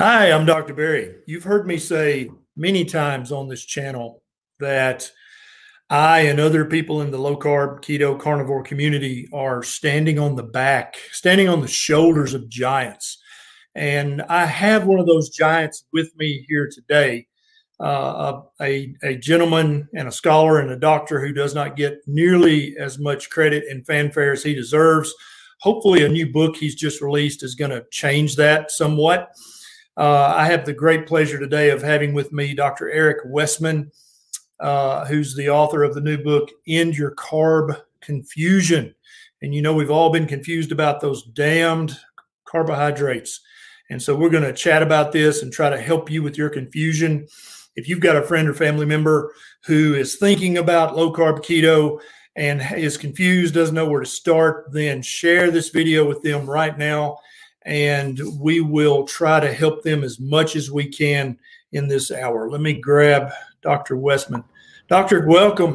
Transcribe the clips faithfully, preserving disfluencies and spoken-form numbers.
Hi, I'm Doctor Berry. You've heard me say many times on this channel that I and other people in the low carb, keto, carnivore community are standing on the back, standing on the shoulders of giants. And I have one of those giants with me here today, uh, a, a gentleman and a scholar and a doctor who does not get nearly as much credit and fanfare as he deserves. Hopefully, a new book he's just released is going to change that somewhat. Uh, I have the great pleasure today of having with me Doctor Eric Westman, uh, who's the author of the new book, End Your Carb Confusion. And you know, we've all been confused about those damned carbohydrates. And so we're going to chat about this and try to help you with your confusion. If you've got a friend or family member who is thinking about low carb keto and is confused, doesn't know where to start, then share this video with them right now. And we will try to help them as much as we can in this hour. Let me grab Doctor Westman. Doctor, welcome.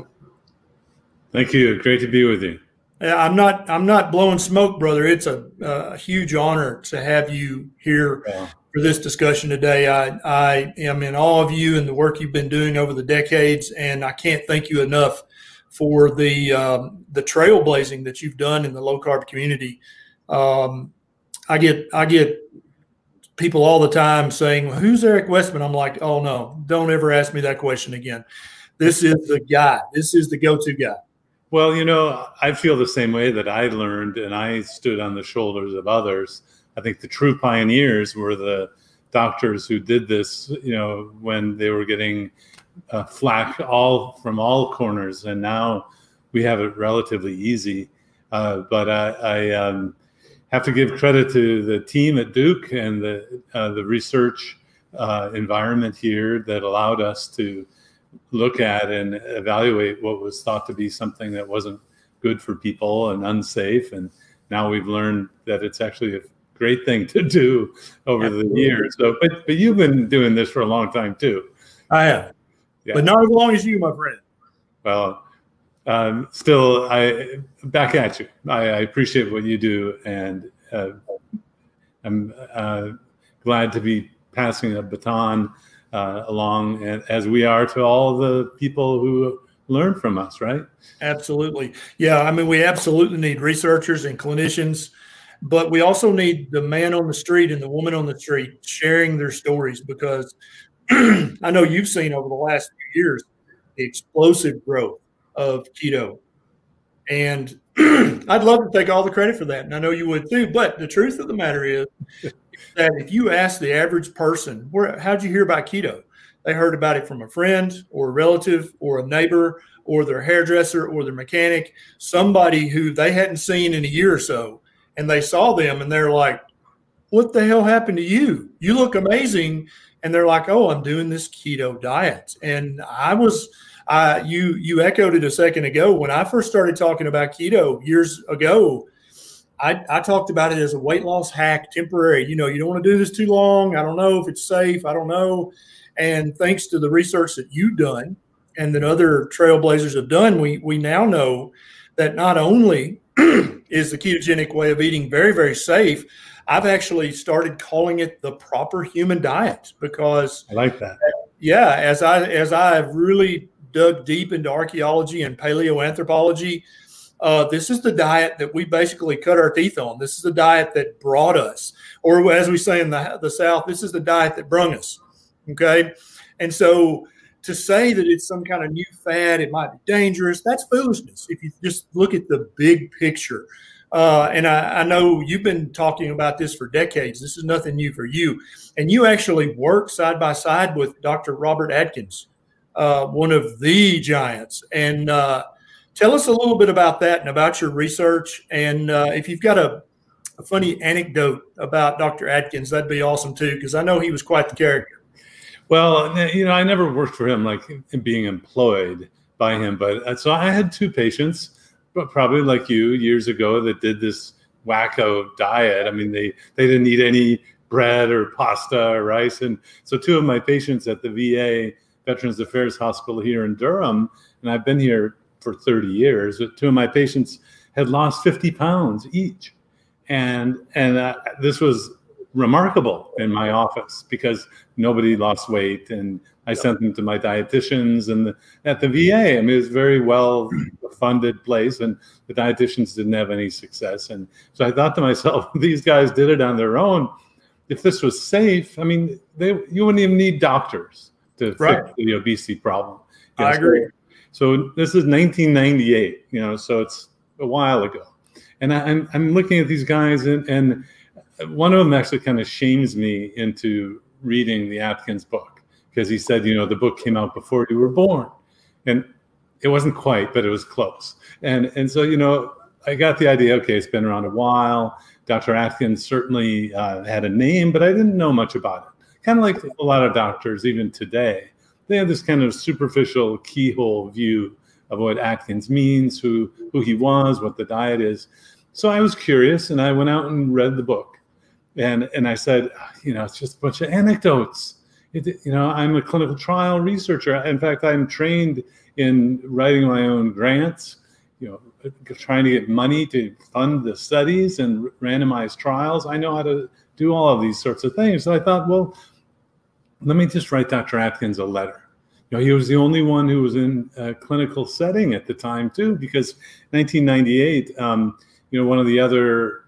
Thank you. Great to be with you. I'm not I'm not blowing smoke, brother. It's a, a huge honor to have you here yeah. for this discussion today. I, I am in awe of you and the work you've been doing over the decades, and I can't thank you enough for the um, the trailblazing that you've done in the low carb community. Um, I get I get people all the time saying, well, who's Eric Westman? I'm like, oh, no, don't ever ask me that question again. This is the guy. This is the go-to guy. Well, you know, I feel the same way that I learned and I stood on the shoulders of others. I think the true pioneers were the doctors who did this, you know, when they were getting uh, flack all from all corners. And now we have it relatively easy. Uh, but I, I um, have to give credit to the team at Duke and the uh, the research uh, environment here that allowed us to look at and evaluate what was thought to be something that wasn't good for people and unsafe. And now we've learned that it's actually a great thing to do over Absolutely. the years. So, but but you've been doing this for a long time too. I have, yeah. But not as long as you, my friend. Well. Um, still, I back at you. I, I appreciate what you do, and uh, I'm uh, glad to be passing a baton uh, along, as we are to all the people who learn from us. Right? Absolutely. Yeah. I mean, we absolutely need researchers and clinicians, but we also need the man on the street and the woman on the street sharing their stories, because I know you've seen over the last few years the explosive growth of keto. And I'd love to take all the credit for that. And I know you would too. But the truth of the matter is that if you ask the average person, where, how'd you hear about keto? They heard about it from a friend or a relative or a neighbor or their hairdresser or their mechanic, somebody who they hadn't seen in a year or so. And they saw them and they're like, what the hell happened to you? You look amazing. And they're like, oh, I'm doing this keto diet. And I was – Uh, you you echoed it a second ago. When I first started talking about keto years ago, I, I talked about it as a weight loss hack, temporary. You know, you don't want to do this too long. I don't know if it's safe. I don't know. And thanks to the research that you've done and that other trailblazers have done, we we now know that not only is the ketogenic way of eating very, very safe, I've actually started calling it the proper human diet, because I like that. Yeah, as I as I've really dug deep into archaeology and paleoanthropology, uh, this is the diet that we basically cut our teeth on. This is the diet that brought us, or as we say in the, the South, this is the diet that brung us, okay? And so to say that it's some kind of new fad, it might be dangerous, that's foolishness if you just look at the big picture. Uh, and I, I know you've been talking about this for decades. This is nothing new for you. And you actually work side by side with Doctor Robert Atkins, Uh, one of the giants. And uh, tell us a little bit about that and about your research. And uh, if you've got a, a funny anecdote about Doctor Atkins, that'd be awesome too, because I know he was quite the character. Well, you know, I never worked for him, like being employed by him. But so I had two patients, but probably like you, years ago, that did this wacko diet. I mean, they, they didn't eat any bread or pasta or rice. And so two of my patients at the V A Veterans Affairs Hospital here in Durham, and I've been here for thirty years, two of my patients had lost fifty pounds each. And and uh, this was remarkable in my office because nobody lost weight, and I sent them to my dietitians and the, at the V A. I mean, it was a very well funded place, and the dietitians didn't have any success. And so I thought to myself, these guys did it on their own. If this was safe, I mean, they you wouldn't even need doctors to right. fix the obesity problem. You know, I agree. So, so this is nineteen ninety-eight, you know, so it's a while ago. And I, I'm I'm looking at these guys, and, and one of them actually kind of shames me into reading the Atkins book, because he said, you know, the book came out before you were born. And it wasn't quite, but it was close. And and so, you know, I got the idea, okay, it's been around a while. Doctor Atkins certainly uh, had a name, but I didn't know much about it. Kind of like a lot of doctors, even today, they have this kind of superficial keyhole view of what Atkins means, who, who he was, what the diet is. So I was curious, and I went out and read the book. And, and I said, you know, it's just a bunch of anecdotes. It, you know, I'm a clinical trial researcher. In fact, I'm trained in writing my own grants, you know, trying to get money to fund the studies and randomized trials. I know how to do all of these sorts of things. So I thought, well, let me just write Doctor Atkins a letter. You know, he was the only one who was in a clinical setting at the time too, because nineteen ninety-eight, um, you know, one of the other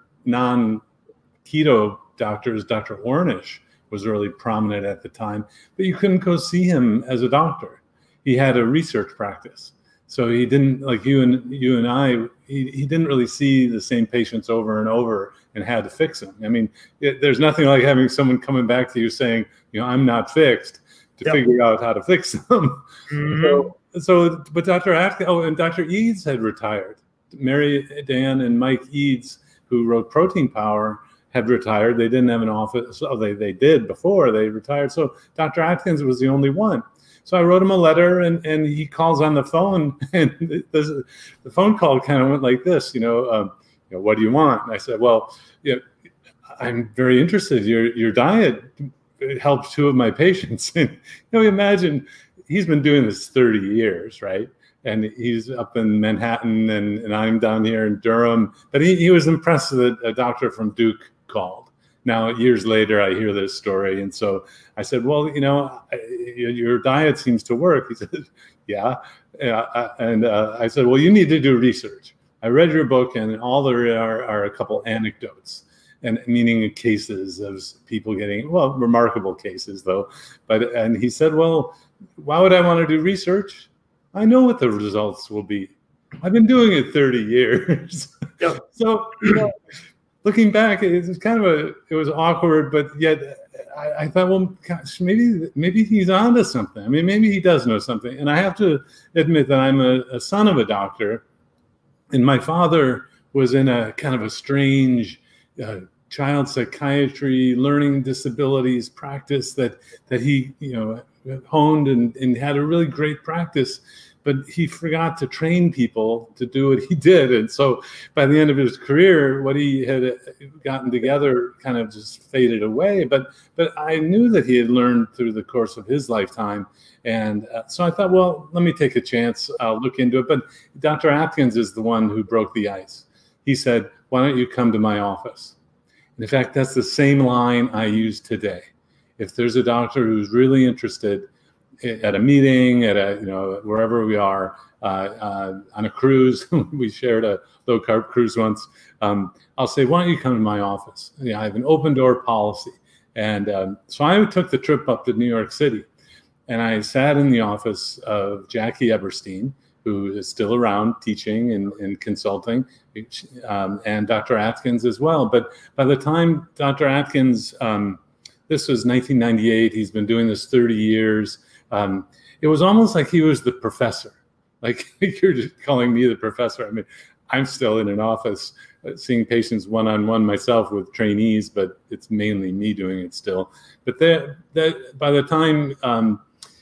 non-keto doctors, Doctor Ornish, was really prominent at the time, but you couldn't go see him as a doctor. He had a research practice. So he didn't, like you and you and I, he, he didn't really see the same patients over and over and had to fix them. I mean, it, there's nothing like having someone coming back to you saying, you know, I'm not fixed, to yep. figure out how to fix them. Mm-hmm. So, so, but Doctor Atkins, oh, and Doctor Eades had retired. Mary Dan and Mike Eades, who wrote Protein Power, had retired. They didn't have an office. Oh, they, they did before they retired. So Doctor Atkins was the only one. So I wrote him a letter, and, and he calls on the phone, and the, the phone call kind of went like this, you know, um, you know, what do you want? And I said, well, you know, I'm very interested. Your your diet helped two of my patients. And, you know, imagine he's been doing this thirty years, right? And he's up in Manhattan, and, and I'm down here in Durham. But he, he was impressed that a doctor from Duke called. Now, years later, I hear this story. And so I said, well, you know, your diet seems to work. He said, yeah. And uh, I said, well, you need to do research. I read your book, and all there are are a couple anecdotes, and meaning cases of people getting, well, remarkable cases, though. But and he said, well, why would I want to do research? I know what the results will be. I've been doing it thirty years. Yep. So, you know, looking back, it was kind of a, it was awkward, but yet I, I thought, well, gosh, maybe, maybe he's onto something. I mean, maybe he does know something. And I have to admit that I'm a, a son of a doctor, and my father was in a kind of a strange uh, child psychiatry, learning disabilities practice that, that he, you know, honed and, and had a really great practice. But he forgot to train people to do what he did. And so by the end of his career, what he had gotten together kind of just faded away. But but I knew that he had learned through the course of his lifetime. And uh, so I thought, well, let me take a chance. I'll look into it. But Doctor Atkins is the one who broke the ice. He said, why don't you come to my office? And in fact, that's the same line I use today. If there's a doctor who's really interested, at a meeting, at a, you know, wherever we are, uh, uh, on a cruise, we shared a low carb cruise once. Um, I'll say, why don't you come to my office? You know, I have an open door policy. And um, so I took the trip up to New York City, and I sat in the office of Jackie Eberstein, who is still around teaching and, and consulting, um, and Doctor Atkins as well. But by the time Doctor Atkins, um, this was nineteen ninety-eight, he's been doing this thirty years. Um, it was almost like he was the professor. Like, you're just calling me the professor. I mean, I'm still in an office uh, seeing patients one-on-one myself with trainees, but it's mainly me doing it still. But that, that by the time um,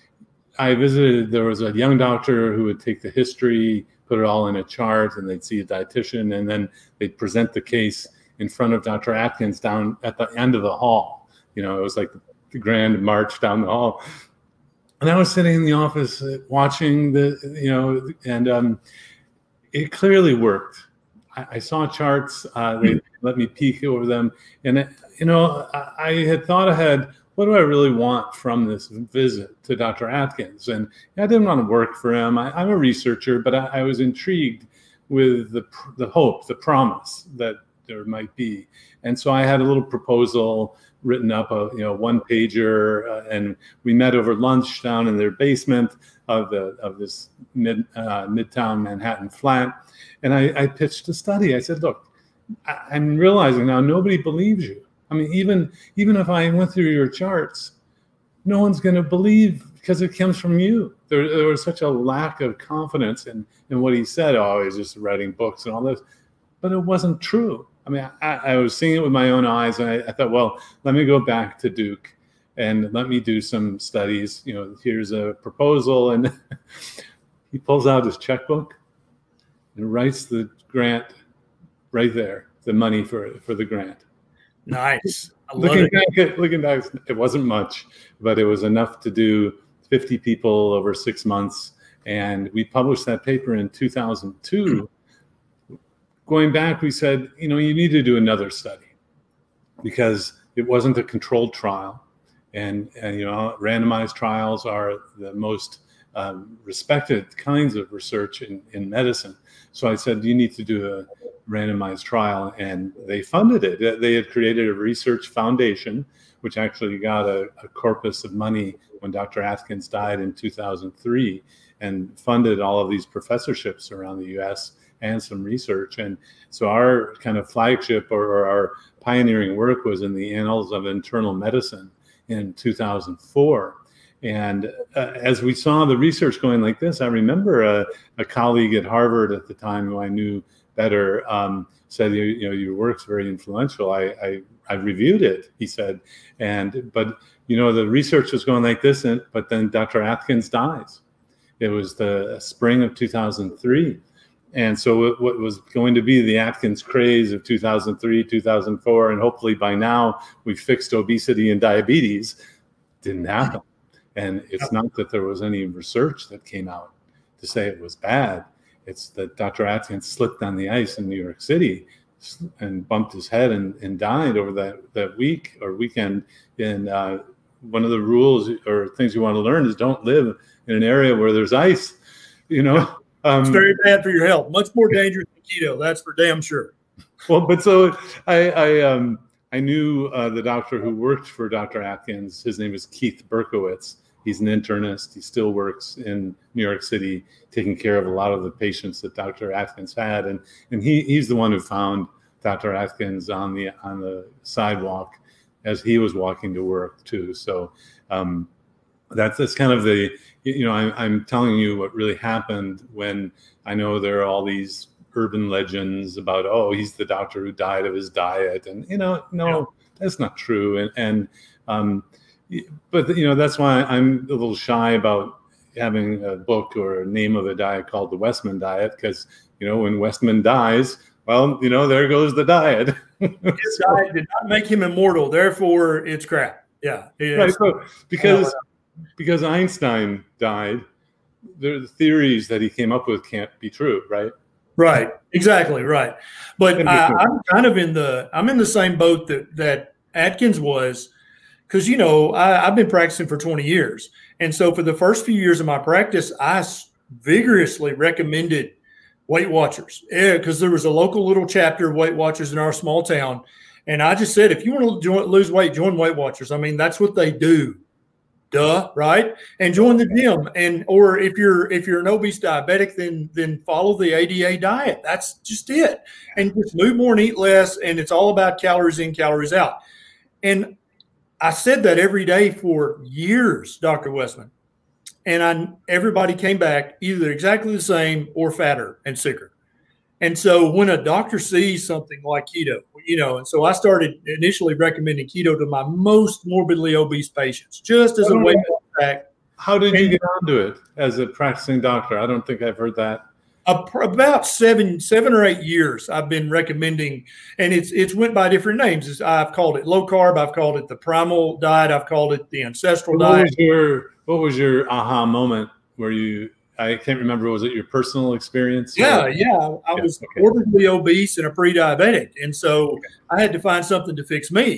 I visited, there was a young doctor who would take the history, put it all in a chart, and they'd see a dietitian, and then they'd present the case in front of Doctor Atkins down at the end of the hall. You know, it was like the grand march down the hall. And I was sitting in the office uh, watching the, you know, and um, it clearly worked. I, I saw charts. Uh, they let me peek over them. And, it, you know, I, I had thought ahead, what do I really want from this visit to Doctor Atkins? And I didn't want to work for him. I, I'm a researcher, but I, I was intrigued with the the hope, the promise that there might be. And so I had a little proposal written up, a you know one pager, uh, and we met over lunch down in their basement of the of this mid uh, midtown Manhattan flat. And I, I pitched a study. I said, look, I, I'm realizing now nobody believes you. I mean, even even if I went through your charts, no one's going to believe because it comes from you. There, there was such a lack of confidence in, in what he said. Oh, he's just writing books and all this. But it wasn't true. I mean, I, I was seeing it with my own eyes, and I, I thought, well, let me go back to Duke and let me do some studies. You know, here's a proposal. And he pulls out his checkbook and writes the grant right there, the money for, for the grant. Nice. I love looking it. back, at, looking back, it wasn't much, but it was enough to do fifty people over six months. And we published that paper in two thousand two. Going back, we said, you know, you need to do another study because it wasn't a controlled trial. And, and you know, randomized trials are the most um, respected kinds of research in, in medicine. So I said, you need to do a randomized trial, and they funded it. They had created a research foundation, which actually got a, a corpus of money when Doctor Atkins died in two thousand three, and funded all of these professorships around the U S and some research. And so our kind of flagship or, or our pioneering work was in the Annals of Internal Medicine in two thousand four. And uh, as we saw the research going like this, I remember a, a colleague at Harvard at the time who I knew better um, said, you, you know, your work's very influential. I, I I reviewed it, he said, and but you know the research was going like this, and but then Doctor Atkins dies. It was the spring of two thousand three, and so what was going to be the Atkins craze of two thousand three, two thousand four, and hopefully by now we fixed obesity and diabetes, didn't happen. And it's not that there was any research that came out to say it was bad. It's that Doctor Atkins slipped on the ice in New York City and bumped his head and, and died over that, that week or weekend. And uh, one of the rules or things you want to learn is don't live in an area where there's ice, you know. Um, it's very bad for your health. Much more dangerous than keto, that's for damn sure. Well, but so I I, um, I knew uh, the doctor who worked for Doctor Atkins. His name is Keith Berkowitz. He's an internist. He still works in New York City, taking care of a lot of the patients that Doctor Atkins had, and and he he's the one who found Doctor Atkins on the on the sidewalk as he was walking to work too. So um, that's that's kind of the you know I'm I'm telling you what really happened when I know there are all these urban legends about oh he's the doctor who died of his diet, and you know no yeah. That's not true, and and um, but you know that's why I'm a little shy about having a book or a name of a diet called the Westman diet, because you know when Westman dies, well, you know there goes the diet. His diet did not make him immortal, therefore it's crap. Yeah, right. So because uh, because Einstein died, the theories that he came up with can't be true, right? Right. Exactly. Right. But I, I'm kind of in the I'm in the same boat that that Atkins was. Because, you know, I, I've been practicing for twenty years. And so for the first few years of my practice, I vigorously recommended Weight Watchers. Yeah, because there was a local little chapter of Weight Watchers in our small town. And I just said, if you want to join, lose weight, join Weight Watchers. I mean, that's what they do. Duh, right? And join the gym. And or if you're if you're an obese diabetic, then then follow the A D A diet. That's just it. And just move more and eat less. And it's all about calories in, calories out. And I said that every day for years, Doctor Westman, and I, everybody came back either exactly the same or fatter and sicker. And so when a doctor sees something like keto, you know, and so I started initially recommending keto to my most morbidly obese patients, just as a way to back. How did you get onto it as a practicing doctor? I don't think I've heard that. About seven, seven or eight years, I've been recommending, and it's it's went by different names. I've called it low carb. I've called it the primal diet. I've called it the ancestral what diet. Was your, what was your aha moment where you? I can't remember. Was it your personal experience? Yeah, or? yeah. I yeah, was okay. morbidly obese and a pre-diabetic, and so okay. I had to find something to fix me.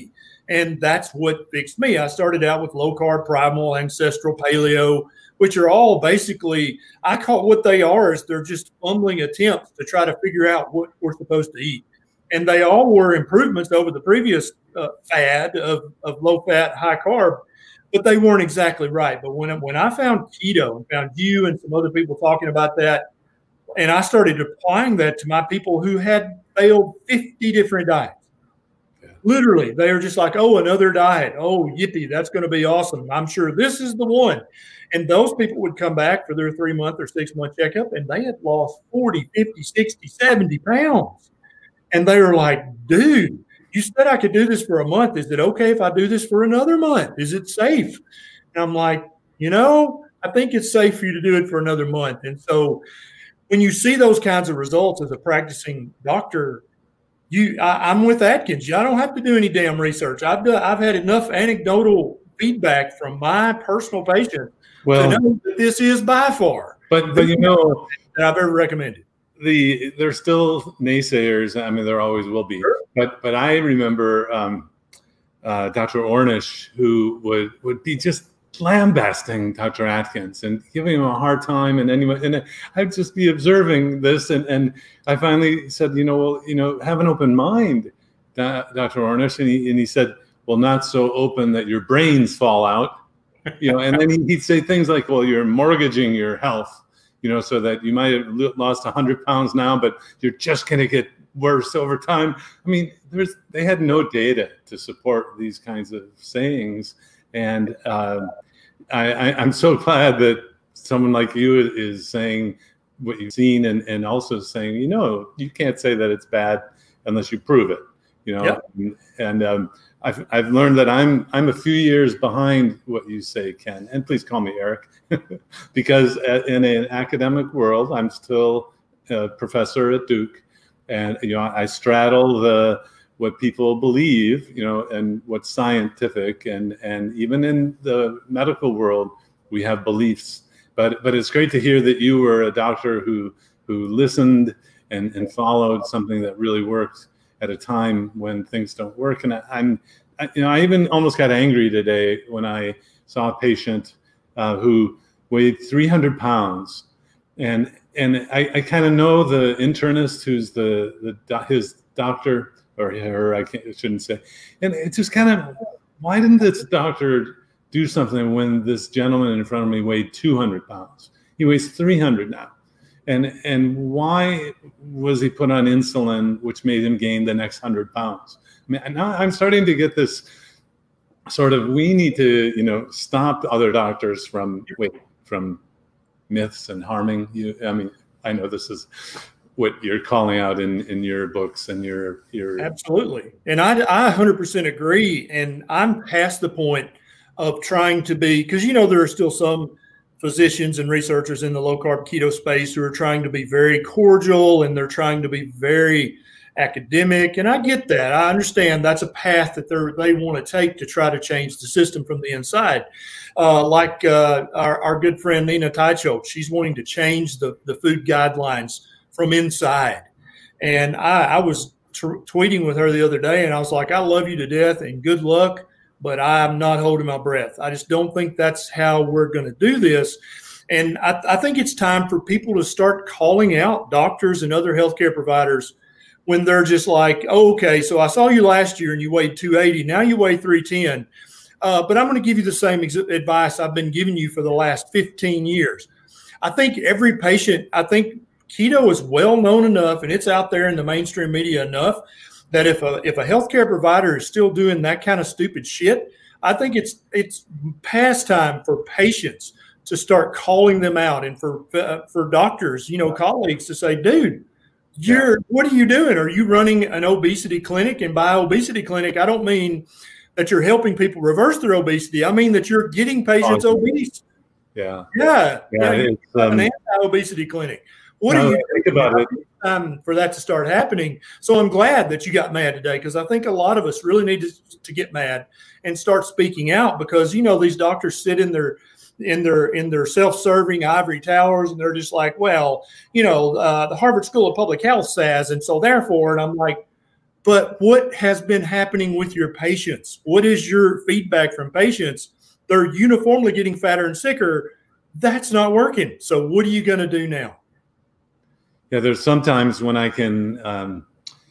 And that's what fixed me. I started out with low carb, primal, ancestral, paleo, which are all basically, I call what they are is they're just fumbling attempts to try to figure out what we're supposed to eat. And they all were improvements over the previous uh, fad of, of low fat, high carb, but they weren't exactly right. But when, when I found keto and found you and some other people talking about that, and I started applying that to my people who had failed fifty different diets. Literally, they are just like, oh, another diet. Oh, yippee, that's going to be awesome. I'm sure this is the one. And those people would come back for their three-month or six-month checkup, and they had lost forty, fifty, sixty, seventy pounds. And they were like, dude, you said I could do this for a month. Is it okay if I do this for another month? Is it safe? And I'm like, you know, I think it's safe for you to do it for another month. And so when you see those kinds of results as a practicing doctor, You, I, I'm with Atkins. I don't have to do any damn research. I've done, I've had enough anecdotal feedback from my personal patients well, to know that this is by far. But but you know that I've ever recommended. The there's still naysayers. I mean, there always will be. Sure. But but I remember um, uh, Doctor Ornish, who would would be just lambasting Doctor Atkins and giving him a hard time, and anyway, and I'd just be observing this, and, and I finally said, you know, well, you know, have an open mind, Doctor Ornish, and he and he said, well, not so open that your brains fall out, you know, and then he'd say things like, well, you're mortgaging your health, you know, so that you might have lost a hundred pounds now, but you're just going to get worse over time. I mean, there's they had no data to support these kinds of sayings. And uh, I, I, I'm so glad that someone like you is saying what you've seen, and, and also saying, you know, you can't say that it's bad unless you prove it, you know. Yep. And, and um, I've I've learned that I'm I'm a few years behind what you say, Ken. And please call me Eric, because in an academic world, I'm still a professor at Duke, and you know I straddle the what people believe, you know, and what's scientific, and and even in the medical world, we have beliefs. But but it's great to hear that you were a doctor who who listened and and followed something that really worked at a time when things don't work. And I, I'm, I, you know, I even almost got angry today when I saw a patient uh, who weighed three hundred pounds, and and I, I kind of know the internist who's the the his doctor. Or her, I, can't, I shouldn't say. And it just kind of, why didn't this doctor do something when this gentleman in front of me weighed two hundred pounds? He weighs three hundred now. And and why was he put on insulin, which made him gain the next one hundred pounds? I mean, now I'm starting to get this sort of, we need to, you know, stop other doctors from, wait, from myths and harming you. I mean, I know this is what you're calling out in, in your books and your, your absolutely. And I, I one hundred percent agree. And I'm past the point of trying to be, because, you know, there are still some physicians and researchers in the low carb keto space who are trying to be very cordial, and they're trying to be very academic. And I get that. I understand that's a path that they're, they want to take to try to change the system from the inside. Uh, like uh, our, our good friend Nina Teicholz, she's wanting to change the, the food guidelines from inside. And I, I was t- tweeting with her the other day, and I was like, I love you to death and good luck, but I'm not holding my breath. I just don't think that's how we're going to do this. And I, I think it's time for people to start calling out doctors and other healthcare providers when they're just like, oh, okay, so I saw you last year and you weighed two eighty. Now you weigh three ten. Uh, but I'm going to give you the same ex- advice I've been giving you for the last fifteen years. I think every patient, I think keto is well known enough, and it's out there in the mainstream media enough, that if a if a healthcare provider is still doing that kind of stupid shit, I think it's it's past time for patients to start calling them out, and for uh, for doctors, you know, colleagues to say, dude, you're what are you doing? Are you running an obesity clinic? And by obesity clinic, I don't mean that you're helping people reverse their obesity. I mean that you're getting patients oh, obese. Yeah, yeah, yeah. yeah it's, um, an anti-obesity clinic. What no, do you think about it? Time for that to start happening. So I'm glad that you got mad today, because I think a lot of us really need to, to get mad and start speaking out, because, you know, these doctors sit in their in their in their self-serving ivory towers, and they're just like, well, you know, uh, the Harvard School of Public Health says, and so therefore, and I'm like, But what has been happening with your patients? What is your feedback from patients? They're uniformly getting fatter and sicker. That's not working. So what are you going to do now? Yeah, there's sometimes when I can um,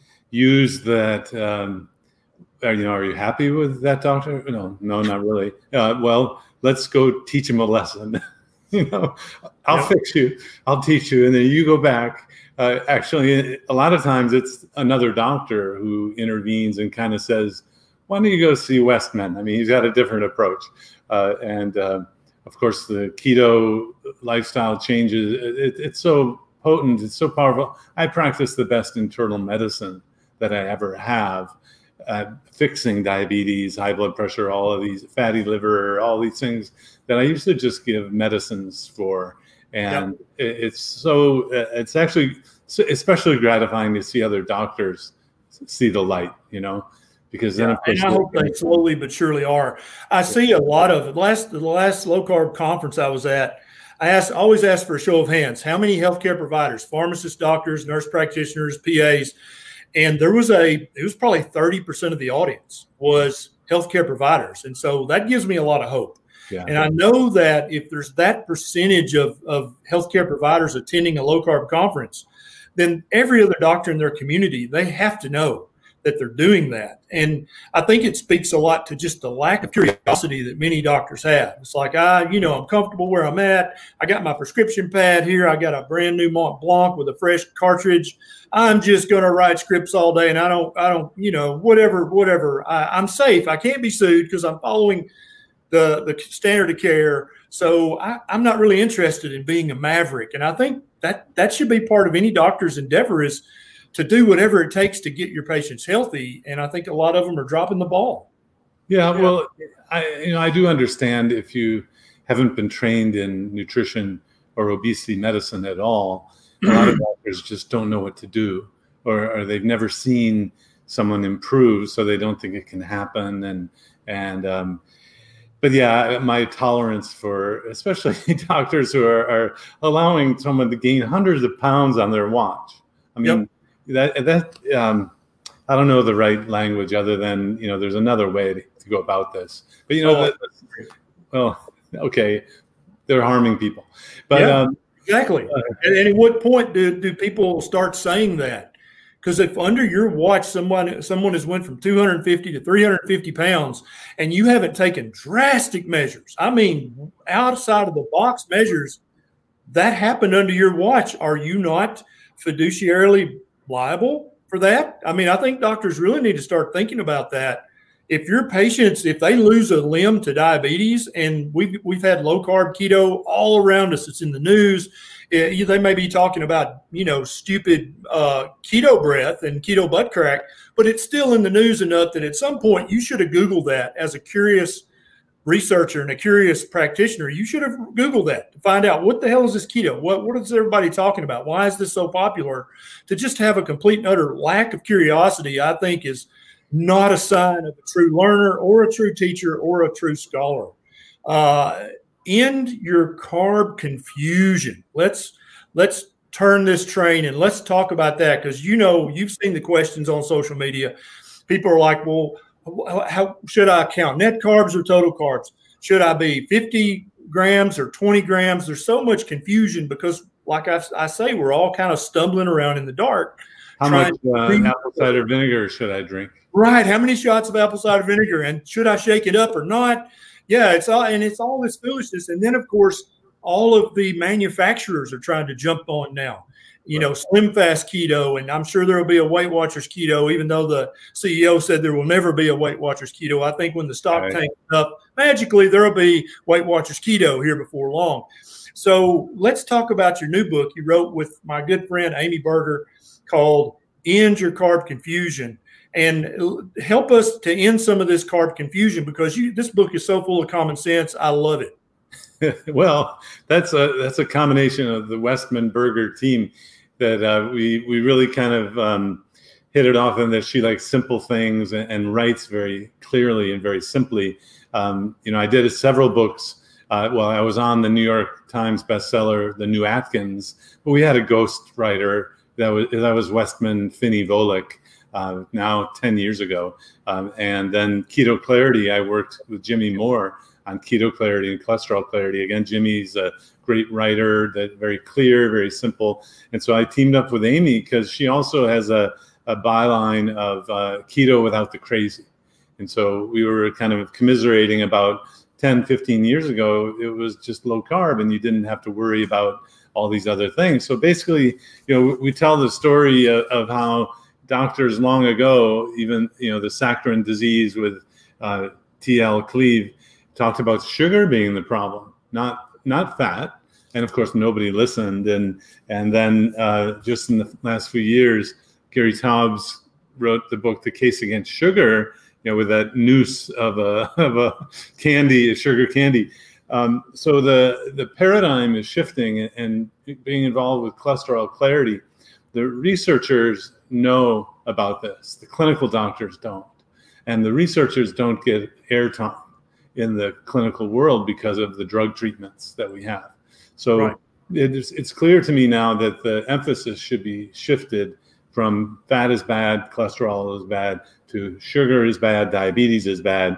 use that, um, are, you know, are you happy with that doctor? No, no, not really. Uh, well, let's go teach him a lesson. you know, I'll yeah. fix you. I'll teach you. And then you go back. Uh, actually, a lot of times it's another doctor who intervenes and kind of says, why don't you go see Westman? I mean, he's got a different approach. Uh, and uh, of course, the keto lifestyle changes. It, it's so potent. It's so powerful. I practice the best internal medicine that I ever have, uh, fixing diabetes, high blood pressure, all of these, fatty liver, all these things that I used to just give medicines for. And yep. it, it's so, it's actually especially gratifying to see other doctors see the light, you know, because then, yeah, of course, and I hope they slowly but surely are. I see a lot of the last, the last low carb conference I was at, I asked, always ask for a show of hands. How many healthcare providers, pharmacists, doctors, nurse practitioners, P As? And there was a, it was probably thirty percent of the audience was healthcare providers. And so that gives me a lot of hope. Yeah. And I know that if there's that percentage of, of healthcare providers attending a low carb conference, then every other doctor in their community, they have to know that they're doing that. And I think it speaks a lot to just the lack of curiosity that many doctors have. It's like, I, you know, I'm comfortable where I'm at. I got my prescription pad here. I got a brand new Mont Blanc with a fresh cartridge. I'm just going to write scripts all day. And I don't, I don't, you know, whatever, whatever. I, I'm safe. I can't be sued because I'm following the, the standard of care. So I, I'm not really interested in being a maverick. And I think that that should be part of any doctor's endeavor, is to do whatever it takes to get your patients healthy. And I think a lot of them are dropping the ball. Yeah, yeah. Well, I, you know, I do understand if you haven't been trained in nutrition or obesity medicine at all, a lot of doctors just don't know what to do, or, or they've never seen someone improve, so they don't think it can happen. And, and, um, but yeah, my tolerance for, especially doctors who are, are allowing someone to gain hundreds of pounds on their watch. I mean, yep. that, that, um, I don't know the right language other than, you know, there's another way to, to go about this, but you know, oh. that, well, okay, they're harming people, but, yeah, um, exactly. Uh, and, and at what point do, do people start saying that? Because if under your watch, someone, someone has went from two hundred fifty to three hundred fifty pounds and you haven't taken drastic measures, I mean, outside of the box measures that happened under your watch, are you not fiduciarily liable for that? I mean, I think doctors really need to start thinking about that. If your patients, if they lose a limb to diabetes, and we've, we've had low carb keto all around us, it's in the news. It, they may be talking about, you know, stupid uh, keto breath and keto butt crack, but it's still in the news enough that at some point you should have Googled that as a curious researcher and a curious practitioner. You should have Googled that to find out, what the hell is this keto? What, what is everybody talking about? Why is this so popular? To just have a complete and utter lack of curiosity, I think, is not a sign of a true learner or a true teacher or a true scholar. Uh, end your carb confusion. Let's let's turn this train and let's talk about that, because you know, you've seen the questions on social media. People are like, well, how should I count net carbs or total carbs? Should I be fifty grams or twenty grams? There's so much confusion because, like I, I say, we're all kind of stumbling around in the dark. How much uh, apple cider vinegar should I drink? Right. How many shots of apple cider vinegar? And should I shake it up or not? Yeah, it's all, and it's all this foolishness. And then, of course, all of the manufacturers are trying to jump on now. You know, Slim Fast Keto, and I'm sure there will be a Weight Watchers Keto, even though the C E O said there will never be a Weight Watchers Keto. I think when the stock right. tanks up, magically there will be Weight Watchers Keto here before long. So let's talk about your new book you wrote with my good friend Amy Berger called End Your Carb Confusion. And help us to end some of this carb confusion, because you, this book is so full of common sense. I love it. Well, that's a that's a combination of the Westman Berger team that uh, we we really kind of um, hit it off, in that she likes simple things and, and writes very clearly and very simply. Um, you know, I did several books. Uh, well, I was on the New York Times bestseller, The New Atkins, but we had a ghost writer that was that was Westman Finney Volek. uh, now ten years ago. Um, and then Keto Clarity, I worked with Jimmy Moore on Keto Clarity and Cholesterol Clarity. Again, Jimmy's a great writer, that very clear, very simple. And so I teamed up with Amy because she also has a, a byline of uh, keto without the crazy. And so we were kind of commiserating about ten, fifteen years ago, it was just low carb and you didn't have to worry about all these other things. So basically, you know, we tell the story of, of how doctors long ago, even, you know, the saccharine disease with uh, T L Cleve talked about sugar being the problem, not not fat. And of course, nobody listened. And and then uh, just in the last few years, Gary Taubes wrote the book, The Case Against Sugar, you know, with that noose of a of a candy, a sugar candy. Um, so the the paradigm is shifting, and being involved with Cholesterol Clarity, the researchers know about this. The clinical doctors don't, and the researchers don't get airtime in the clinical world because of the drug treatments that we have. So right. it's it's clear to me now that the emphasis should be shifted from fat is bad, cholesterol is bad, to sugar is bad, diabetes is bad.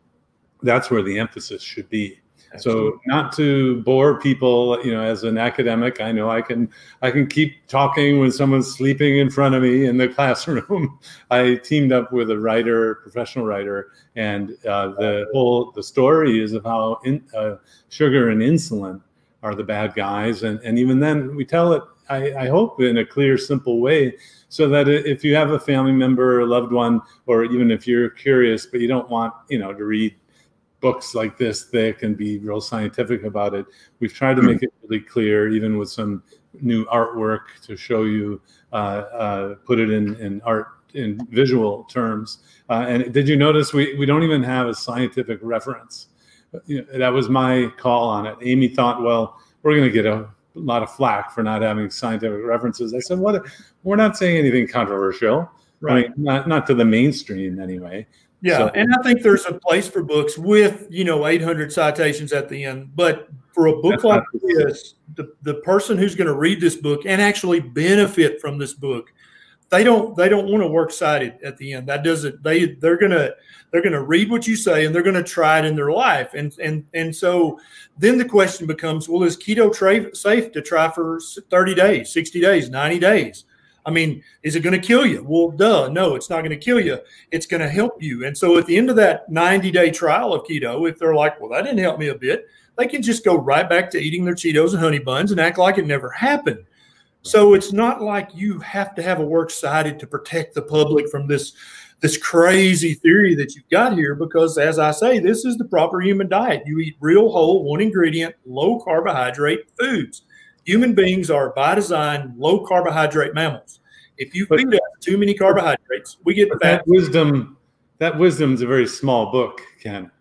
That's where the emphasis should be. Absolutely. So not to bore people, you know, as an academic, I know I can I can keep talking when someone's sleeping in front of me in the classroom. I teamed up with a writer, professional writer, and uh, the whole the story is of how in, uh, sugar and insulin are the bad guys, and and even then we tell it, I, I hope, in a clear, simple way, so that if you have a family member or loved one, or even if you're curious but you don't want, you know, to read books like this thick and be real scientific about it, we've tried to make it really clear, even with some new artwork to show you, uh, uh, put it in, in art, in visual terms. Uh, and did you notice we, we don't even have a scientific reference? You know, that was my call on it. Amy thought, well, we're going to get a lot of flack for not having scientific references. I said, what? We're not saying anything controversial, right? I mean, not, not to the mainstream anyway. Yeah, so, and I think there's a place for books with, you know, eight hundred citations at the end. But for a book like this, the, the person who's going to read this book and actually benefit from this book, they don't they don't want to works cited at the end. That doesn't they they're gonna they're gonna read what you say and they're gonna try it in their life. And and and so then the question becomes, well, is keto tra- safe to try for thirty days, sixty days, ninety days? I mean, is it going to kill you? Well, duh, no, it's not going to kill you. It's going to help you. And so at the end of that ninety-day trial of keto, if they're like, well, that didn't help me a bit, they can just go right back to eating their Cheetos and honey buns and act like it never happened. So it's not like you have to have a works cited to protect the public from this, this crazy theory that you've got here, because, as I say, this is the proper human diet. You eat real, whole, one ingredient, low carbohydrate foods. Human beings are, by design, low carbohydrate mammals. If you feed us too many carbohydrates, we get fat. That wisdom, that wisdom is a very small book, Ken.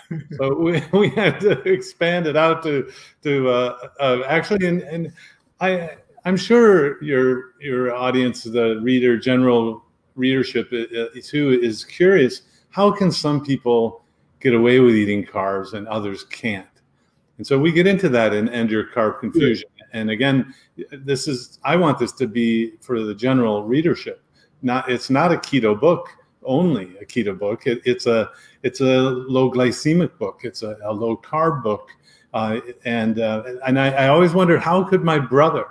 So we, we had to expand it out to to uh, uh, actually, and, and I I'm sure your your audience, the reader, general readership uh, too, is curious. How can some people get away with eating carbs and others can't? And so we get into that in End Your Carb Confusion. And again, this is, I want this to be for the general readership. Not, it's not a keto book, only a keto book. It, it's a, it's a low glycemic book. It's a, a low carb book. Uh, and uh, and I, I always wondered, how could my brother,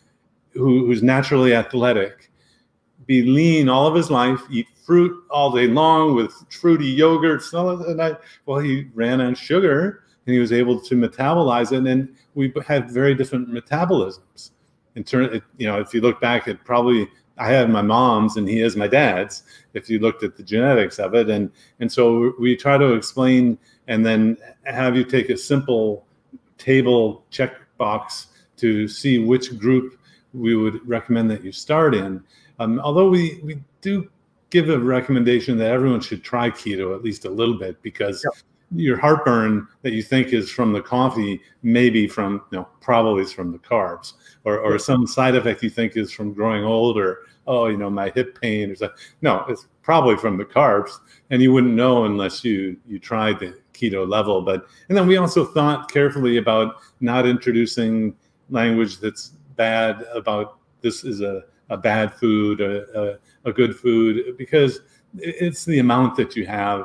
who, who's naturally athletic, be lean all of his life, eat fruit all day long with fruity yogurts? And I, well, he ran on sugar, and he was able to metabolize it, and we had very different metabolisms. In turn, you know, if you look back at probably, I had my mom's and he has my dad's, if you looked at the genetics of it. And, and so we try to explain and then have you take a simple table checkbox to see which group we would recommend that you start in. Um, although we, we do give a recommendation that everyone should try keto at least a little bit, because yep. your heartburn that you think is from the coffee may be from, no, probably is from the carbs, or, or some side effect you think is from growing old, or, oh, you know, my hip pain or something. No, it's probably from the carbs, and you wouldn't know unless you, you tried the keto level. But, and then we also thought carefully about not introducing language that's bad about this is a a bad food, a, a, a good food, because it's the amount that you have.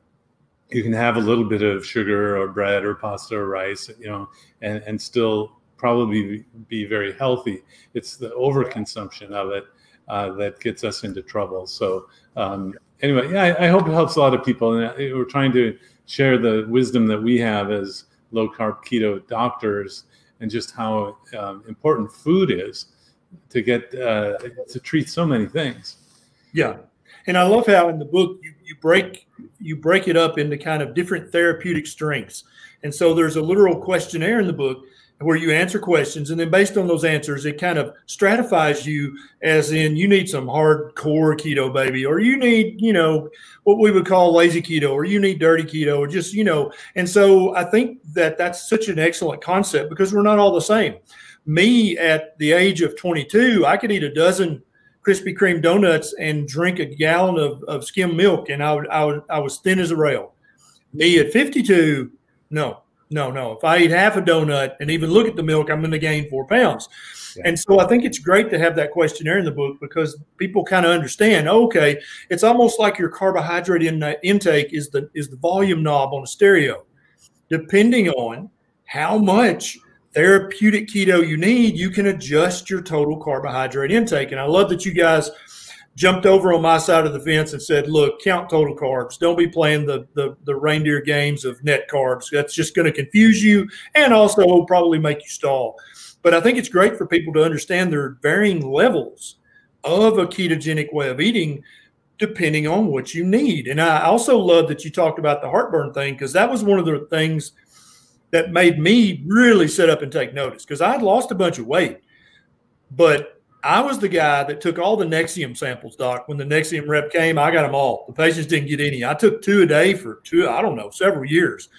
You can have a little bit of sugar or bread or pasta or rice, you know, and, and still probably be very healthy. It's the overconsumption of it uh, that gets us into trouble. So um, anyway, yeah, I, I hope it helps a lot of people. And we're trying to share the wisdom that we have as low carb keto doctors, and just how um, important food is to get uh, to treat so many things. Yeah, and I love how in the book you, you break you break it up into kind of different therapeutic strengths. And so there's a literal questionnaire in the book where you answer questions, and then based on those answers, it kind of stratifies you, as in you need some hardcore keto, baby, or you need, you know, what we would call lazy keto, or you need dirty keto, or just, you know. And so I think that that's such an excellent concept, because we're not all the same. Me at the age of twenty-two, I could eat a dozen Krispy Kreme donuts and drink a gallon of, of skim milk, and I, would, I, would, I was thin as a rail. Me at fifty-two, no. No, no. If I eat half a donut and even look at the milk, I'm going to gain four pounds. Yeah. And so I think it's great to have that questionnaire in the book, because people kind of understand, oh, okay, it's almost like your carbohydrate in, intake is the is the volume knob on a stereo. Depending on how much therapeutic keto you need, you can adjust your total carbohydrate intake. And I love that you guys jumped over on my side of the fence and said, look, count total carbs. Don't be playing the the, the reindeer games of net carbs. That's just going to confuse you, and also will probably make you stall. But I think it's great for people to understand there are varying levels of a ketogenic way of eating depending on what you need. And I also love that you talked about the heartburn thing, because that was one of the things that made me really sit up and take notice, because I had lost a bunch of weight. But I was the guy that took all the Nexium samples, Doc. When the Nexium rep came, I got them all. The patients didn't get any. I took two a day for two, I don't know, several years.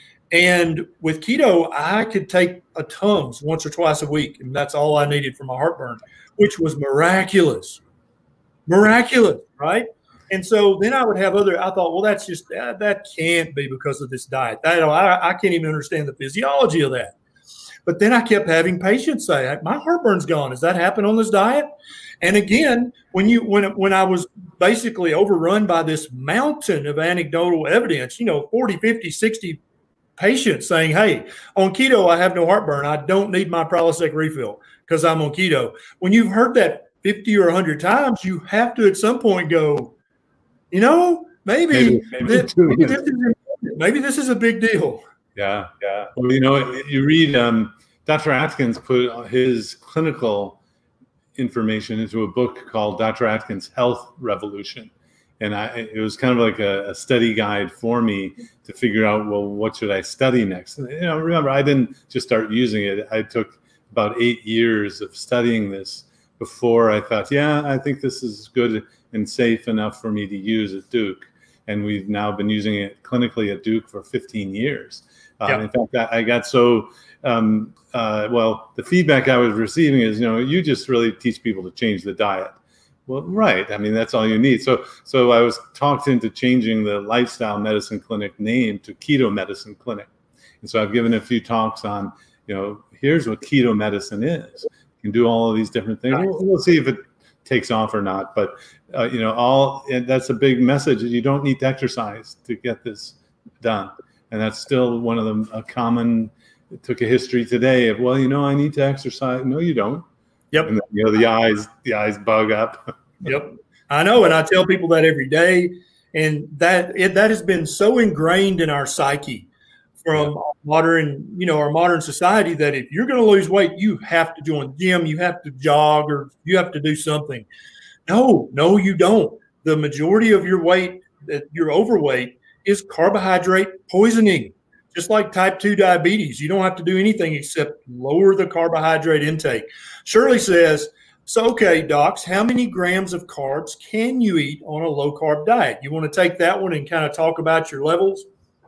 And with keto, I could take a Tums once or twice a week, and that's all I needed for my heartburn, which was miraculous. Miraculous, right? And so then I would have other, I thought, well, that's just, that, that can't be because of this diet. That, I, I can't even understand the physiology of that. But then I kept having patients say, my heartburn's gone. Does that happen on this diet? And again, when you when when I was basically overrun by this mountain of anecdotal evidence, you know, forty, fifty, sixty patients saying, hey, on keto, I have no heartburn. I don't need my Prilosec refill because I'm on keto. When you've heard that fifty or one hundred times, you have to at some point go, you know, maybe, maybe, maybe, this, maybe, this, is, maybe this is a big deal. Yeah, yeah. Well, you know, you read um, Doctor Atkins put his clinical information into a book called Doctor Atkins' Health Revolution. And I, it was kind of like a, a study guide for me to figure out, well, what should I study next? And, you know, remember, I didn't just start using it. I took about eight years of studying this before I thought, yeah, I think this is good and safe enough for me to use at Duke. And we've now been using it clinically at Duke for fifteen years. Um, yeah. In fact, I, I got so, um, uh, well, the feedback I was receiving is, you know, you just really teach people to change the diet. Well, right. I mean, that's all you need. So so I was talked into changing the Lifestyle Medicine Clinic name to Keto Medicine Clinic. And so I've given a few talks on, you know, here's what keto medicine is. You can do all of these different things. We'll, we'll see if it takes off or not. But, uh, you know, all and that's a big message. You don't need to exercise to get this done. And that's still one of them, a common, it took a history today of, well, you know, I need to exercise. No, you don't. Yep. And then, you know, the eyes, the eyes bug up. Yep. I know. And I tell people that every day. And that it, that has been so ingrained in our psyche from yeah. modern, you know, our modern society, that if you're going to lose weight, you have to join the gym, you have to jog, or you have to do something. No, no, you don't. The majority of your weight, that you're overweight, is carbohydrate poisoning. Just like type two diabetes, you don't have to do anything except lower the carbohydrate intake. Shirley says, so, okay, docs, how many grams of carbs can you eat on a low-carb diet? You want to take that one and kind of talk about your levels?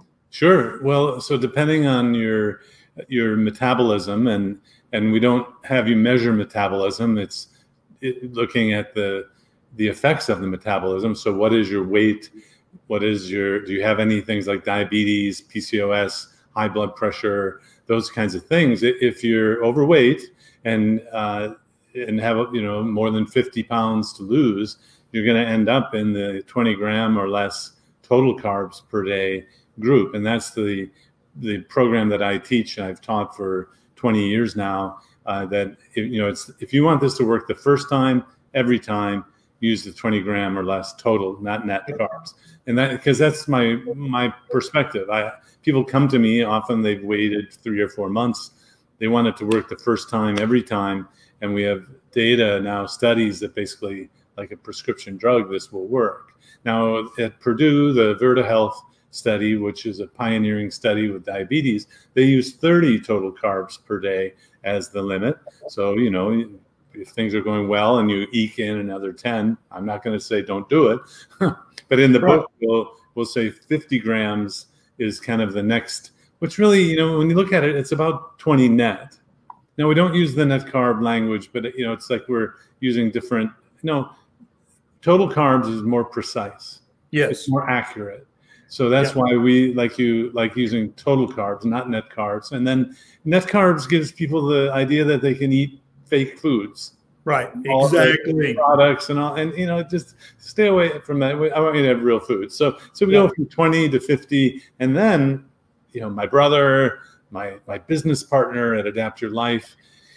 Sure. Well, so depending on your your metabolism, and and we don't have you measure metabolism, it's it, looking at the the effects of the metabolism. So what is your weight? What is your, do you have any things like diabetes, P C O S, high blood pressure, those kinds of things? If you're overweight and uh, and have, you know, more than fifty pounds to lose, you're going to end up in the twenty gram or less total carbs per day group. And that's the the program that I teach. I've taught for twenty years now. Uh, that if, you know, it's if you want this to work the first time, every time, use the twenty gram or less total, not net carbs. And that, because that's my my perspective. I people come to me often. They've waited three or four months. They want it to work the first time, every time. And we have data now, studies that basically, like a prescription drug, this will work. Now at Purdue, the Virta Health study, which is a pioneering study with diabetes, they use thirty total carbs per day as the limit. So, you know, if things are going well and you eke in another ten, I'm not going to say don't do it. But in the right. book, we'll, we'll say fifty grams is kind of the next, which really, you know, when you look at it, it's about twenty net. Now, we don't use the net carb language, but, you know, it's like we're using different, no, total carbs is more precise. Yes. It's more accurate. So that's yeah. why we like you like using total carbs, not net carbs. And then net carbs gives people the idea that they can eat fake foods. Right, exactly. Products and all, and you know, just stay away from that. I want you to have real food. So, so we yeah. go from twenty to fifty, and then, you know, my brother, my my business partner at Adapt Your Life,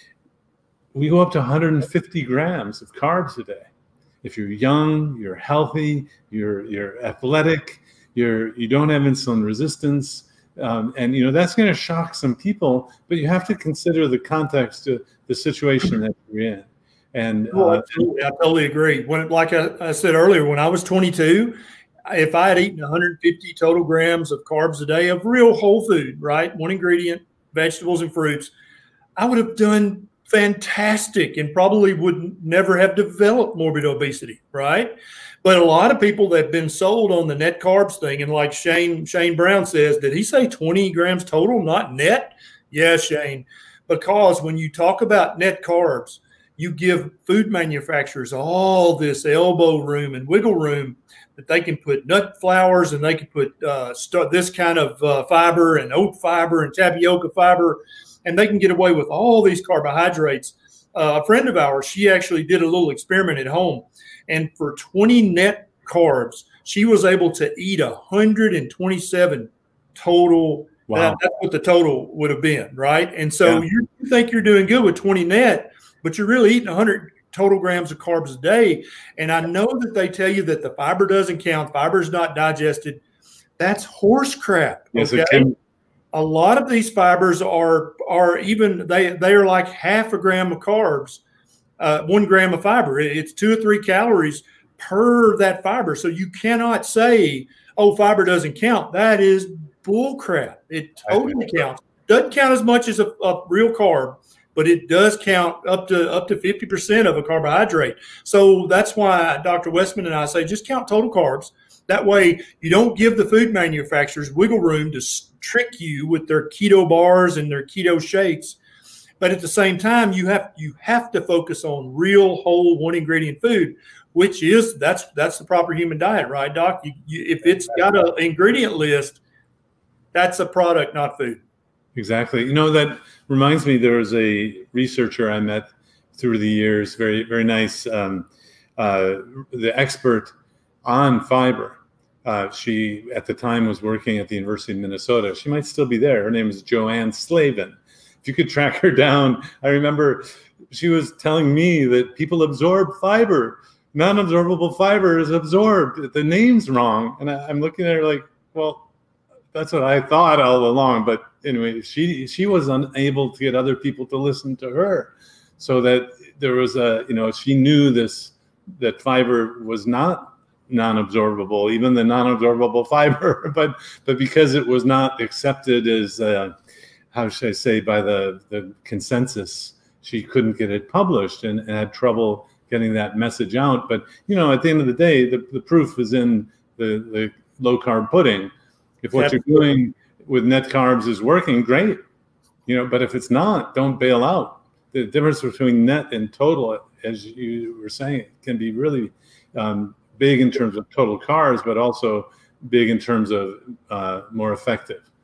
we go up to one hundred fifty grams of carbs a day. If you're young, you're healthy, you're you're athletic, you're you don't have insulin resistance, um, and you know that's going to shock some people. But you have to consider the context of the situation that you're in. And well, uh, absolutely. I totally agree. When, like I, I said earlier, when I was twenty-two, if I had eaten one hundred fifty total grams of carbs a day of real whole food, right, one ingredient, vegetables and fruits, I would have done fantastic and probably would never have developed morbid obesity, right? But a lot of people that have been sold on the net carbs thing, and like Shane Shane Brown says, did he say twenty grams total, not net? Yeah, Shane, because when you talk about net carbs, you give food manufacturers all this elbow room and wiggle room that they can put nut flours and they can put uh, st- this kind of uh, fiber and oat fiber and tapioca fiber, and they can get away with all these carbohydrates. Uh, a friend of ours, she actually did a little experiment at home, and for twenty net carbs, she was able to eat one hundred twenty-seven total. Wow. That, that's what the total would have been, right? And so yeah. you think you're doing good with twenty net, but you're really eating one hundred total grams of carbs a day. And I know that they tell you that the fiber doesn't count. Fiber is not digested. That's horse crap. Yes, okay? It can. A lot of these fibers are are even they they are like half a gram of carbs, uh, one gram of fiber. It's two or three calories per that fiber. So you cannot say, "Oh, fiber doesn't count." That is bull crap. It totally counts. Doesn't count as much as a, a real carb, but it does count up to up to fifty percent of a carbohydrate. So that's why Doctor Westman and I say just count total carbs. That way you don't give the food manufacturers wiggle room to trick you with their keto bars and their keto shakes. But at the same time, you have you have to focus on real whole one ingredient food, which is that's that's the proper human diet, right, Doc? You, you, if it's got an ingredient list, that's a product, not food. Exactly. You know, that reminds me, there was a researcher I met through the years, very, very nice, um, uh, the expert on fiber. Uh, she, at the time, was working at the University of Minnesota. She might still be there. Her name is Joanne Slavin. If you could track her down, I remember she was telling me that people absorb fiber. Non-absorbable fiber is absorbed. The name's wrong. And I, I'm looking at her like, well, that's what I thought all along. But anyway, she she was unable to get other people to listen to her, so that there was a, you know, she knew this, that fiber was not non-absorbable, even the non-absorbable fiber, but but because it was not accepted as, uh, how should I say, by the, the consensus, she couldn't get it published and, and had trouble getting that message out. But, you know, at the end of the day, the, the proof is in the, the low-carb pudding. If what you're doing with net carbs is working, great. You know, but if it's not, don't bail out. The difference between net and total, as you were saying, can be really um, big in terms of total carbs, but also big in terms of uh, more effective.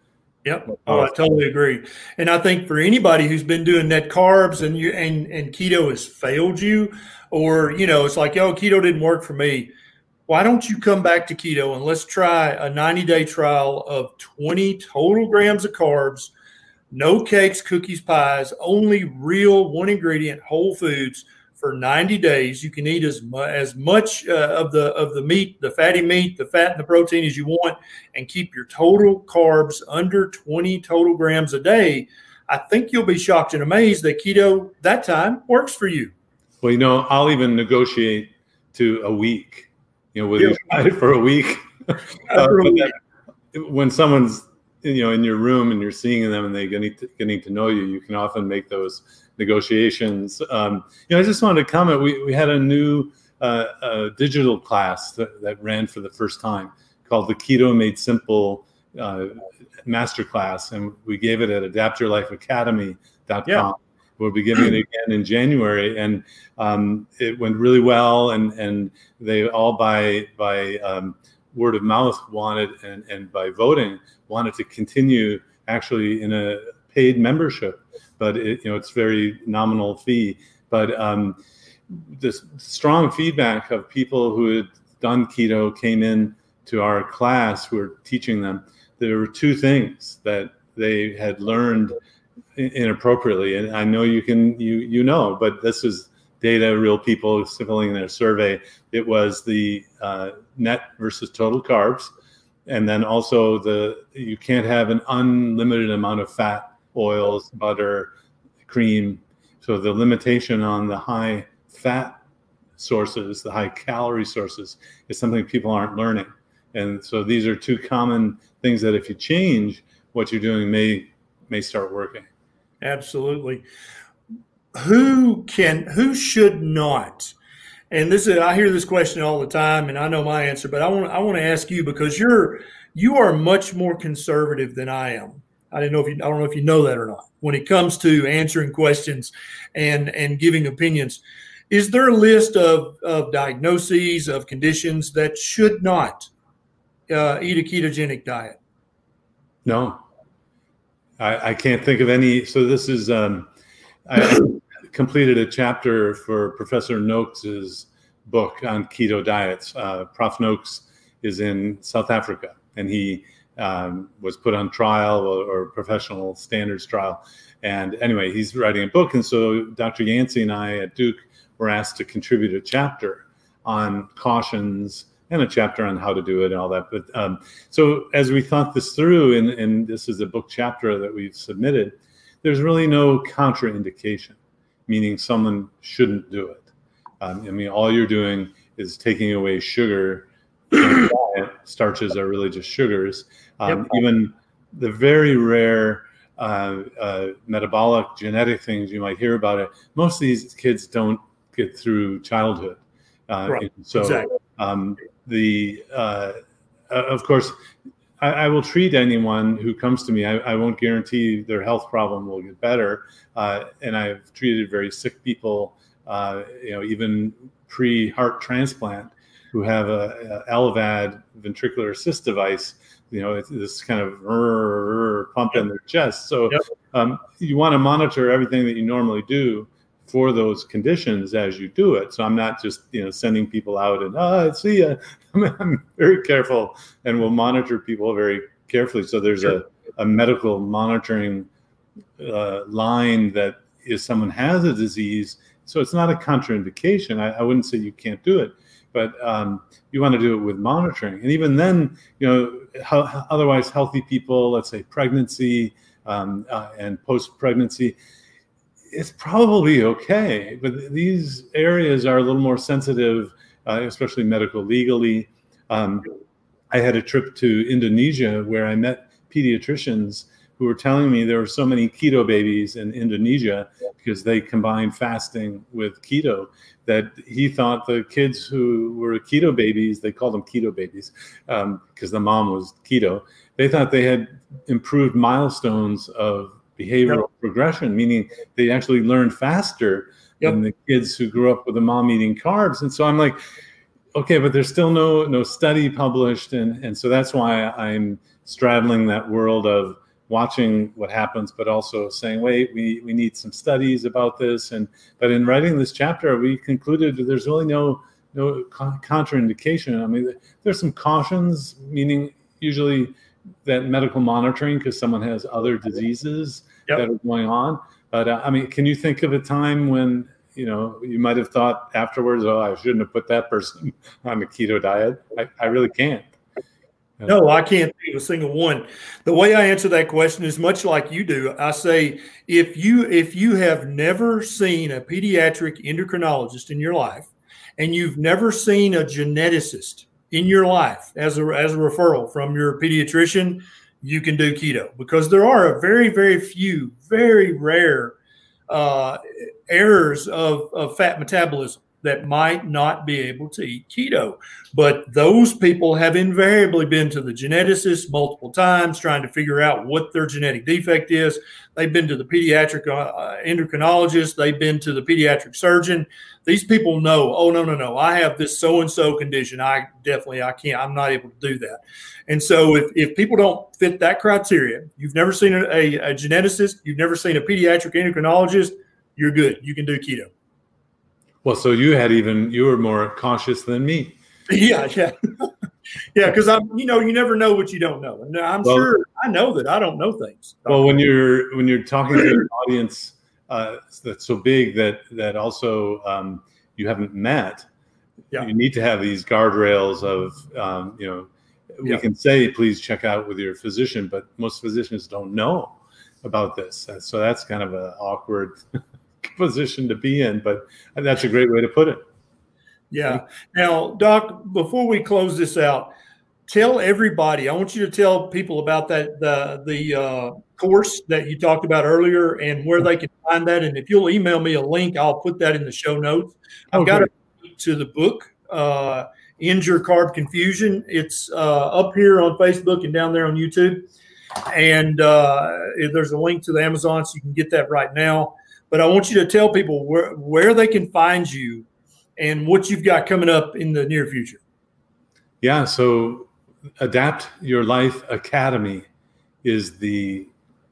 Yep. Oh, I totally agree. And I think for anybody who's been doing net carbs and you and, and keto has failed you, or, you know, it's like, oh, keto didn't work for me. Why don't you come back to keto and let's try a ninety day trial of twenty total grams of carbs, no cakes, cookies, pies, only real one ingredient whole foods for ninety days. You can eat as mu- as much uh, of the of the meat, the fatty meat, the fat and the protein as you want, and keep your total carbs under twenty total grams a day. I think you'll be shocked and amazed that keto that time works for you. Well, you know, I'll even negotiate to a week. You know, whether you try it for a week, uh, but that, when someone's, you know, in your room and you're seeing them and they're getting to, getting to know you, you can often make those negotiations. Um, you know, I just wanted to comment. We we had a new uh, uh, digital class that, that ran for the first time called the Keto Made Simple uh, Masterclass, and we gave it at adapt your life academy dot com. Yeah. We'll be giving it again in January, and um, it went really well. And and they all by by um, word of mouth wanted and and by voting wanted to continue actually in a paid membership, but it, you know it's very nominal fee. But um, this strong feedback of people who had done keto came in to our class. We were teaching them. There were two things that they had learned inappropriately, and I know you can you you know, but this is data, real people filling in their survey. It was the uh, net versus total carbs, and then also the you can't have an unlimited amount of fat, oils, butter, cream. So the limitation on the high fat sources, the high calorie sources, is something people aren't learning. And so these are two common things that if you change what you're doing may may start working. Absolutely. Who can, who should not? And this is, I hear this question all the time, and I know my answer, but I want, I want to ask you because you're, you are much more conservative than I am. I didn't know if you, I don't know if you know that or not. When it comes to answering questions and and giving opinions, is there a list of of diagnoses of conditions that should not uh, eat a ketogenic diet? No. I, I can't think of any. So this is, um, I completed a chapter for Professor Noakes's book on keto diets. Uh, Prof Noakes is in South Africa, and he um, was put on trial or, or professional standards trial. And anyway, he's writing a book. And so Doctor Yancey and I at Duke were asked to contribute a chapter on cautions and a chapter on how to do it and all that. But um, so as we thought this through, and, and this is a book chapter that we've submitted, there's really no contraindication, meaning someone shouldn't do it. Um, I mean, all you're doing is taking away sugar. In diet. Starches are really just sugars. Um, yep. Even the very rare uh, uh, metabolic genetic things you might hear about it, most of these kids don't get through childhood. Uh, right. So exactly. um, the uh, of course, I, I will treat anyone who comes to me. I, I won't guarantee their health problem will get better. Uh, and I've treated very sick people, uh, you know, even pre-heart transplant, who have a, a L V A D ventricular assist device. You know, it's this kind of rrr, rrr, pump in their chest. So yep. um, you want to monitor everything that you normally do for those conditions as you do it. So I'm not just, you know, sending people out and, oh, see ya. I'm very careful and will monitor people very carefully. So there's sure. a, a medical monitoring uh, line that if someone has a disease, so it's not a contraindication. I, I wouldn't say you can't do it, but um, you want to do it with monitoring. And even then, you know, how, otherwise healthy people, let's say pregnancy um, uh, and post-pregnancy, it's probably okay, but these areas are a little more sensitive, uh, especially medical legally. Um, I had a trip to Indonesia where I met pediatricians who were telling me there were so many keto babies in Indonesia because they combined fasting with keto that he thought the kids who were keto babies, they called them keto babies because um, the mom was keto, they thought they had improved milestones of behavioral yep. progression, meaning they actually learned faster yep. than the kids who grew up with a mom eating carbs. And so I'm like, okay, but there's still no no study published. And, and so that's why I'm straddling that world of watching what happens, but also saying, wait, we, we need some studies about this. And but in writing this chapter, we concluded that there's really no no contraindication. I mean, there's some cautions, meaning usually that medical monitoring because someone has other diseases yep. that are going on. But uh, I mean, can you think of a time when, you know, you might have thought afterwards, oh, I shouldn't have put that person on the keto diet? I, I really can't. No, I can't think of a single one. The way I answer that question is much like you do. I say, if you if you have never seen a pediatric endocrinologist in your life, and you've never seen a geneticist in your life as a as a referral from your pediatrician, you can do keto, because there are a very, very few, very rare uh, errors of, of fat metabolism that might not be able to eat keto. But those people have invariably been to the geneticist multiple times trying to figure out what their genetic defect is. They've been to the pediatric uh, endocrinologist. They've been to the pediatric surgeon. These people know, oh, no, no, no, I have this so-and-so condition. I definitely, I can't, I'm not able to do that. And so if, if people don't fit that criteria, you've never seen a, a, a geneticist, you've never seen a pediatric endocrinologist, you're good. You can do keto. Well, so you had even, you were more cautious than me. Yeah, yeah. Yeah, because I'm, you know, you never know what you don't know. And I'm well, sure I know that I don't know things. Well, when you're when you're talking to an audience uh, that's so big that that also um, you haven't met, yeah. you need to have these guardrails of, um, you know, we yeah. can say, please check out with your physician, but most physicians don't know about this. So that's kind of an awkward position to be in, but that's a great way to put it. Yeah. Now, Doc, before we close this out, tell everybody, I want you to tell people about that, the, the uh, course that you talked about earlier and where they can find that. And if you'll email me a link, I'll put that in the show notes. I've okay. got a link to the book, uh, End Your Carb Confusion. It's uh, up here on Facebook and down there on YouTube. And uh, there's a link to the Amazon, so you can get that right now. But I want you to tell people where, where they can find you and what you've got coming up in the near future. Yeah, so Adapt Your Life Academy is the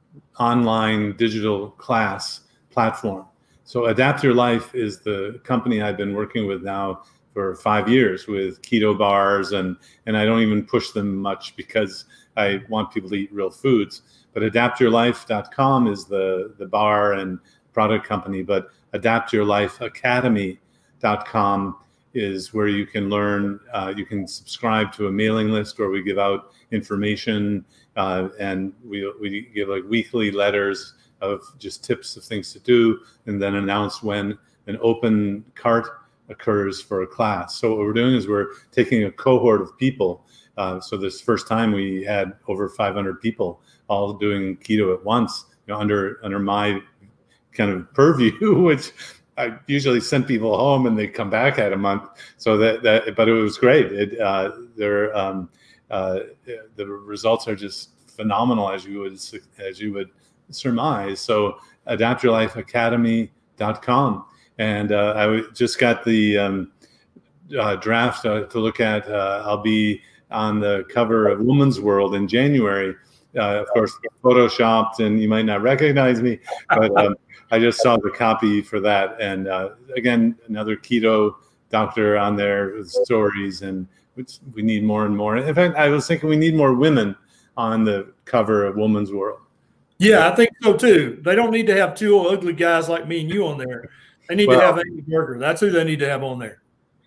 online digital class platform. So Adapt Your Life is the company I've been working with now for five years with keto bars, and, and I don't even push them much because I want people to eat real foods. But adapt your life dot com is the, the bar and product company, but adapt your life academy dot com is where you can learn, uh, you can subscribe to a mailing list where we give out information uh, and we, we give like weekly letters of just tips of things to do, and then announce when an open cart occurs for a class. So what we're doing is we're taking a cohort of people. Uh, so this first time we had over five hundred people all doing keto at once, you know, under under my kind of purview, which I usually send people home and they come back at a month. So that, that but it was great. It, uh, there, um, uh, the results are just phenomenal, as you would as you would surmise. So adapt your life academy dot com, and uh, I just got the um, uh, draft uh, to look at. Uh, I'll be on the cover of Woman's World in January. Uh, of course, photoshopped, and you might not recognize me, but um, I just saw the copy for that. And uh, again, another keto doctor on there with stories, and we need more and more. In fact, I was thinking we need more women on the cover of Woman's World. Yeah, I think so too. They don't need to have two ugly guys like me and you on there. They need well, to have Amy Berger. That's who they need to have on there.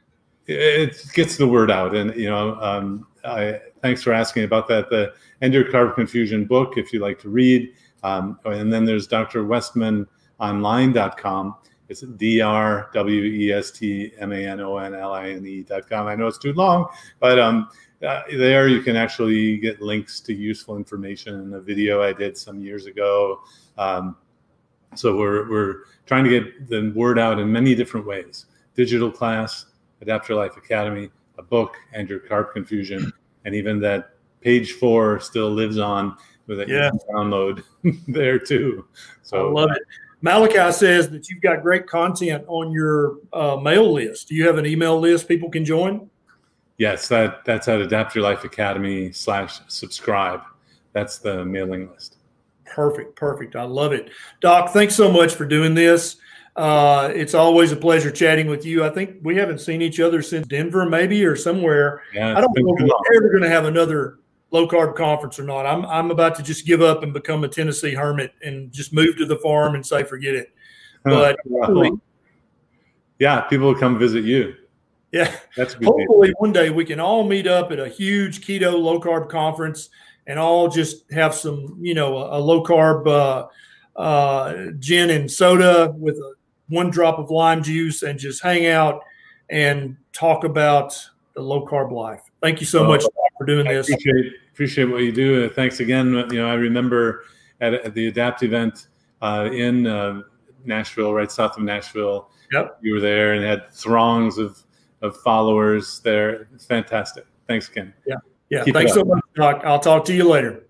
It gets the word out, and you know, um, I, thanks for asking about that. The End Your Carb Confusion book, if you like to read, um, and then there's D R westman online dot com. It's D R W E S T M A N O N L I N E dot com. I know it's too long, but um, uh, there you can actually get links to useful information in a video I did some years ago. Um, so we're we're trying to get the word out in many different ways. Digital class, Adapt Your Life Academy, a book, End Your Carb Confusion, and even that page four still lives on with a yeah. download there too. So I love it. Malachi says that you've got great content on your uh, mail list. Do you have an email list people can join? Yes, that that's at Adapt Your Life Academy slash subscribe. That's the mailing list. Perfect. Perfect. I love it. Doc, thanks so much for doing this. Uh, it's always a pleasure chatting with you. I think we haven't seen each other since Denver, maybe, or somewhere. Yeah, I don't know if we're ever going to have another low carb conference or not. I'm I'm about to just give up and become a Tennessee hermit and just move to the farm and say forget it. But hopefully, yeah, people will come visit you. Yeah, that's good. Hopefully one day we can all meet up at a huge keto low carb conference and all just have some, you know, a, a low carb uh, uh, gin and soda with a, one drop of lime juice and just hang out and talk about the low carb life. Thank you so well, much for doing I this. Appreciate, appreciate what you do. Uh, thanks again. You know, I remember at, at the ADAPT event uh, in uh, Nashville, right south of Nashville. Yep. You were there and had throngs of, of followers there. Fantastic. Thanks again. Yeah. Yeah. Keep Thanks so much, Doc. I'll talk to you later.